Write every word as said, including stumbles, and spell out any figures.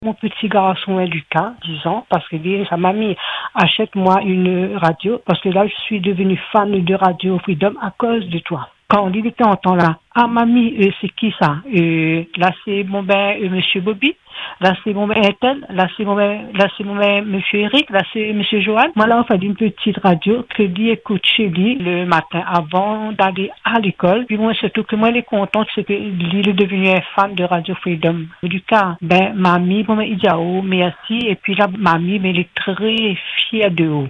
Mon petit garçon est Lucas, dix ans, parce que lui, sa mamie achète moi une radio, parce que là, je suis devenue fan de Radio Freedom à cause de toi. Quand il était en temps là, ah mamie, euh, c'est qui ça? Euh, là c'est mon ben euh, Monsieur Bobby, là c'est mon ben Ethel, là c'est mon ben, là c'est mon ben Monsieur Eric, là c'est Monsieur Johan. Moi là on fait une petite radio que lui écoute chez lui le matin avant d'aller à l'école. Puis moi surtout que moi elle est contente, c'est que lui il est devenu un fan de Radio Freedom. Lucas, ben mamie, bon ben il dit ah, oh merci, et puis là mamie, mais elle est très fière de vous.